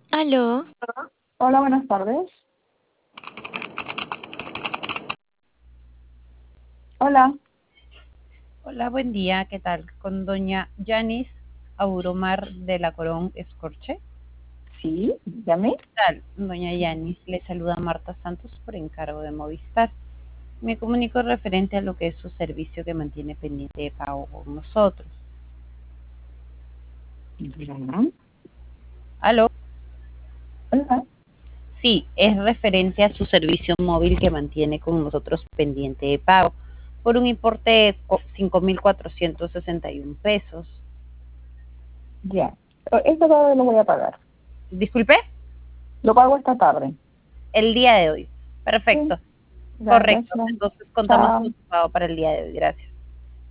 Aló, Hola, buenas tardes. Hola, Hola, buen día, ¿qué tal? Con doña Yanis Auromar de la Corón Escorche. sí, dígame. ¿Qué tal, doña Yanis? Le saluda Marta Santos por encargo de Movistar. Me comunico referente a lo que es su servicio que mantiene pendiente de pago con nosotros. Ya. ¿Aló? Hola. Sí, es referente a su servicio móvil que mantiene con nosotros pendiente de pago por un importe de 5.461 pesos. Ya. Esta tarde lo voy a pagar. Disculpe, Lo pago esta tarde. el día de hoy. Sí, Perfecto, ya, correcto. gracias. Entonces contamos con Chao. su pago para el día de hoy. Gracias.